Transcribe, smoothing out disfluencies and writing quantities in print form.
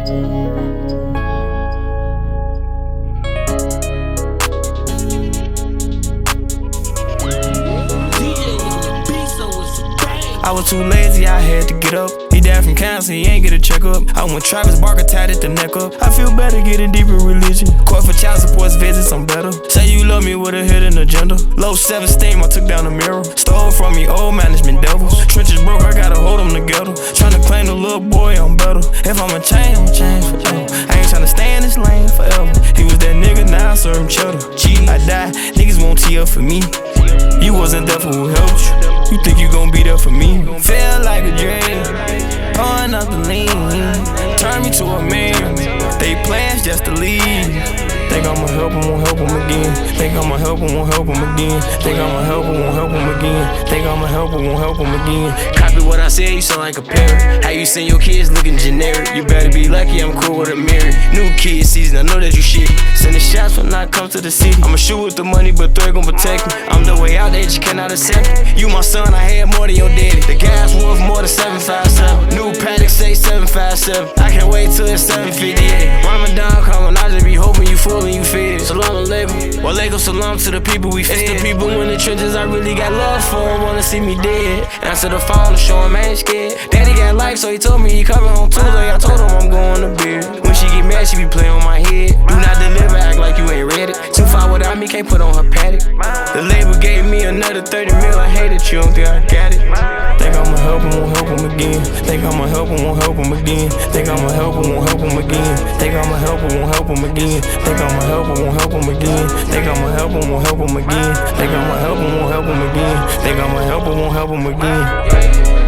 I was too lazy, I had to get up. He died from cancer, he ain't get a checkup. I went Travis Barker, tied at the neck up. I feel better getting deeper religion. Court for child support visits, I'm better. Say you love me with a hidden agenda. Low self-esteem, I took down the mirror. Stole from me, old management devils. Trenches broke, I gotta hold them together. Tryna claim the little boy, I'm better. If I'ma change, I'ma change forever. I ain't tryna stay in this lane forever. He was that nigga, now I serve him cheddar. I die, niggas won't tee up for me. You wasn't there for who helped you. You think you gon' be there for me? Feel like a dream, pouring up the lean, turn me to a man. They plans just to leave. Think I'ma help him, won't help him again. Think I'ma help him, won't help him again. Think I'ma help him, won't help him again. Think I'ma help him, won't help him again. Copy what I said, you sound like a parent. How you send your kids looking generic? You better be lucky I'm cool with a mirror. New kid season, I know that you shit. Sending shots when I come to the city. I'ma shoot with the money, but they're gon' protect me. I'm the way out, they just cannot accept it. You my son, I had more than your daddy. The gas worth more than 757. New Paddock say 757. I can't wait till it's 758. Ramadan coming, I just be hoping you full and you fed. Salam alaikum, walaikum salam to the people we fed. It's the people in the trenches I really got love for, wanna see me dead. Answer the phone to show him I ain't scared. Daddy got life, so he told me he coming home Tuesday. I told him I'm going to bed. When she get mad, she be playing on my head. Do not deliver, act like you ain't ready. Too far without me, can't put on her paddock. The label gave me another 30 mil, I hate it, you don't think I got it. Think I'ma help him, won't help him again. Think I'ma help him, won't help him again. Think I'ma help him, won't help him again. Think I'ma help him, won't help him again. Think I'ma help him, won't help him again. Think I'ma help him, won't help him again. Think I'ma help him, won't help him again. Think I'ma help him, won't help him again.